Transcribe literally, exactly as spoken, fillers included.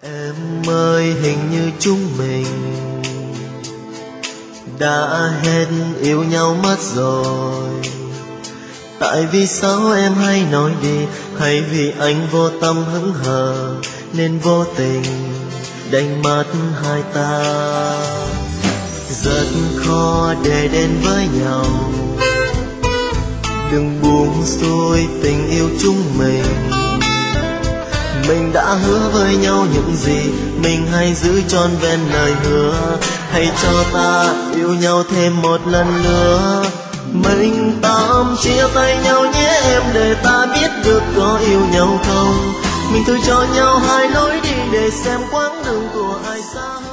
Em ơi, hình như chúng mình đã hết yêu nhau mất rồi. Tại vì sao em hay nói đi, hay vì anh vô tâm hững hờ nên vô tình đánh mất hai ta. Rất khó để đến với nhau, đừng buông xuôi tình yêu chúng mình. Mình đã hứa với nhau những gì, mình hãy giữ trọn vẹn lời hứa. Hãy cho ta yêu nhau thêm một lần nữa. Mình tạm chia tay nhau nhé em, để ta biết được có yêu nhau không. Mình thôi cho nhau hai lối đi, để xem quãng đường của hai xa.